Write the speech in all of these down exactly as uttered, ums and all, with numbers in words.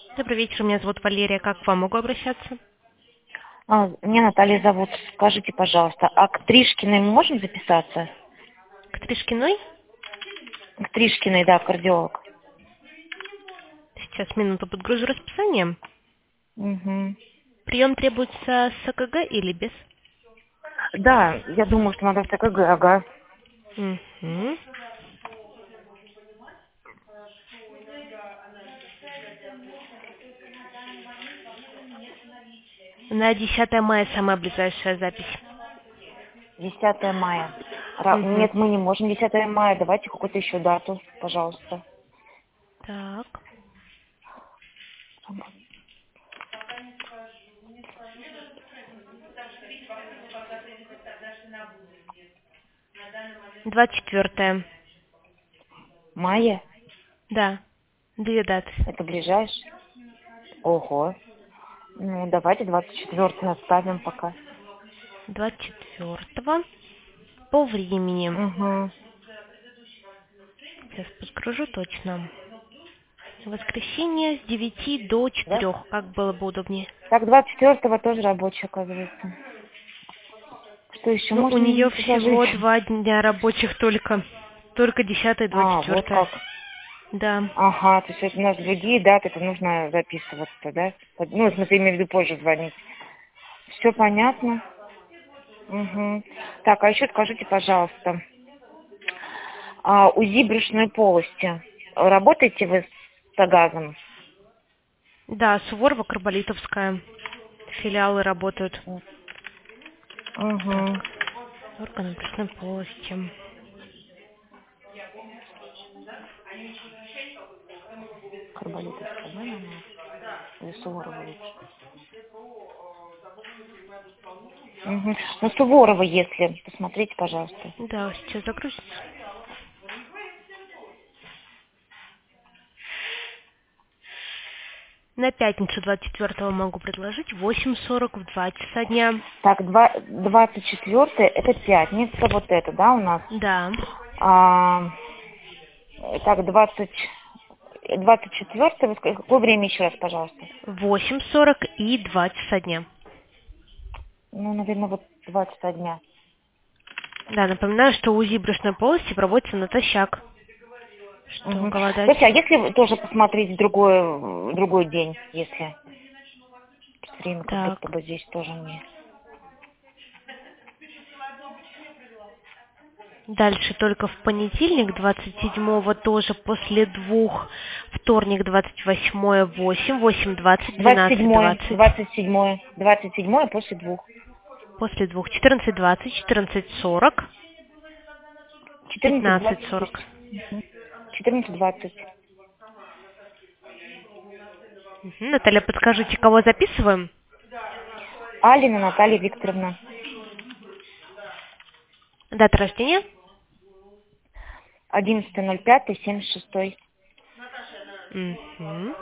Добрый вечер, меня зовут Валерия. Как к вам могу обращаться? А, меня Наталья зовут. Скажите, пожалуйста, а к Тришкиной мы можем записаться? К Тришкиной? К Тришкиной, да, кардиолог. Сейчас минуту подгружу расписание. Угу. Прием требуется с ЭКГ или без? Да, я думаю, что надо в ТКГ, ага. Угу. На десятое мая самая ближайшая запись. десятое мая. Ра- Угу. Нет, мы не можем десятое мая. Давайте какую-то еще дату, пожалуйста. Так. двадцать четвёртое. Мая? Да. Две даты. Это ближайшее? Ого. Ну, давайте двадцать четвёртое оставим пока. двадцать четвёртого. По времени. Угу. Сейчас подгружу точно. Воскресенье с девяти до Да? четырёх. Как было бы удобнее? Так, двадцать четвёртого тоже рабочий, оказывается. Что еще Ну, у можно нее ей предложить? всего два дня рабочих только. Только десятое и двадцать А, вот четвёртое. как. Да. Ага, то есть это у нас другие даты, это нужно записываться, да? Под- Ну, в смысле, имею в виду позже звонить. Все понятно. Угу. Так, а еще скажите, пожалуйста, а УЗИ брюшной полости. Работаете вы с Тагазом? Да, Суворова, Карболитовская. Филиалы работают. Так. Угу. Органы брюшной полости. Карболитовская, да, наверное? Или Суворова лучше? Угу. Ну, Суворова, если. Посмотрите, пожалуйста. Да, сейчас загрузится. На пятницу двадцать четвёртого могу предложить. восемь сорок в два часа дня. Так, два- двадцать четвёртое это пятница, вот это, да, у нас? Да. А, так, двадцать, двадцать четвёртое, какое время еще раз, пожалуйста? восемь сорок и два часа дня. Ну, наверное, вот два часа дня. Да, напоминаю, что УЗИ брюшной полости проводится натощак. Что Угу. голодать? Слушайте, а если вы тоже посмотреть другой, другой день, если время как Так. будто бы здесь тоже не... Дальше только в понедельник, двадцать седьмого, тоже после двух. Вторник, двадцать восьмое, восемь, восемь двадцать, двадцать двенадцать седьмое, двадцать. двадцать седьмое, двадцать седьмое после двух. После двух. четырнадцать двадцать, четырнадцать сорок, четырнадцать пятнадцать двадцать сорок. есть. Угу. четырнадцать двадцать. Угу. Наталья, подскажите, кого записываем? Алина Наталья Викторовна. Дата рождения? одиннадцатое ноль пятое семьдесят шестой. Угу.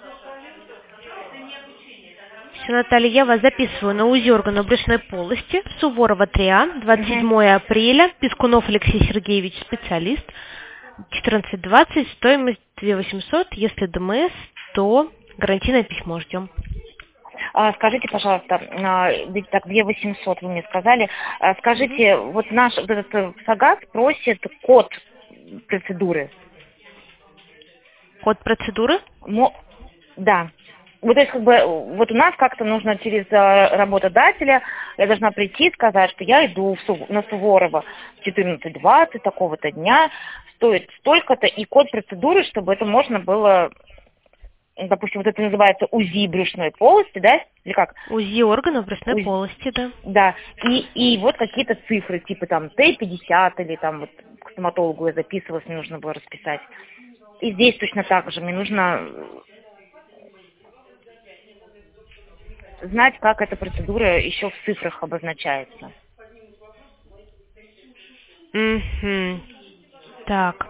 Все, Наталья, я вас записываю на УЗИ органов брюшной полости. Суворова три А, двадцать Угу. седьмое апреля. Пискунов Алексей Сергеевич, специалист. четырнадцать двадцать, стоимость две тысячи восемьсот. Если ДМС, то гарантийное письмо ждем. А, скажите, пожалуйста, а, ведь так, две тысячи восемьсот вы мне сказали. А, Мгм. скажите, вот наш вот этот э, Сагаз просит код процедуры. Код процедуры? Мо- Да. Вот, то есть, как бы, вот у нас как-то нужно через э, работодателя, я должна прийти и сказать, что я иду в Су- на Суворова в четырнадцать двадцать такого-то дня, стоит столько-то, и код процедуры, чтобы это можно было, ну, допустим, вот это называется УЗИ брюшной полости, да, или как? УЗИ органов брюшной УЗИ, полости, да. да, и, и вот какие-то цифры, типа там Т пятьдесят или там вот к стоматологу я записывалась, мне нужно было расписать. И здесь точно так же, мне нужно знать, как эта процедура еще в цифрах обозначается. Угу. Так.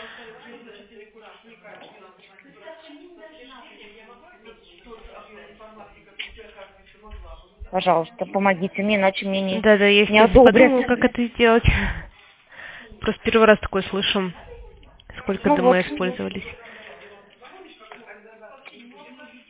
Пожалуйста, помогите мне, иначе мне не, Да-да, я не сейчас одобрят. подумала, как это сделать. Просто первый раз такое слышу. Сколько Ну вот, ДМС пользовались.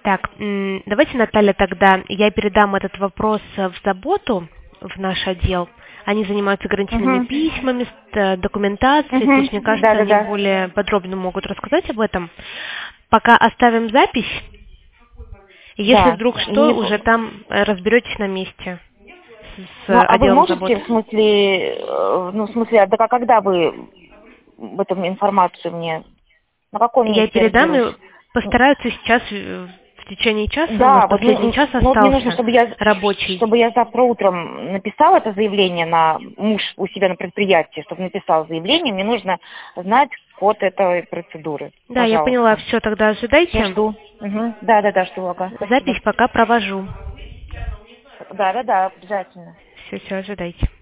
Так, давайте, Наталья, тогда я передам этот вопрос в заботу, в наш отдел. Они занимаются гарантийными Угу. письмами, документацией, Угу. то есть, мне кажется, Да, да, они да. более подробно могут рассказать об этом. Пока оставим запись, если Да. вдруг что, Не... уже там разберетесь на месте с Ну, а вы отделом можете, заботы. в смысле, э, ну, в смысле, а да, когда вы в этом информацию мне, на каком Я месте я передам разберусь? и постараются сейчас э, в течение часа, у нас Да, вот мне, последний час ну, вот мне нужно, остался чтобы я, рабочий. чтобы я завтра утром написала это заявление на муж у себя на предприятии, чтобы написал заявление, мне нужно знать код этой процедуры. Да, я поняла, Пожалуйста. все, тогда Я ожидайте. жду. Угу. Да, да, да, жду, ага, спасибо. Запись пока провожу. Да, да, да, обязательно. Все, все, ожидайте.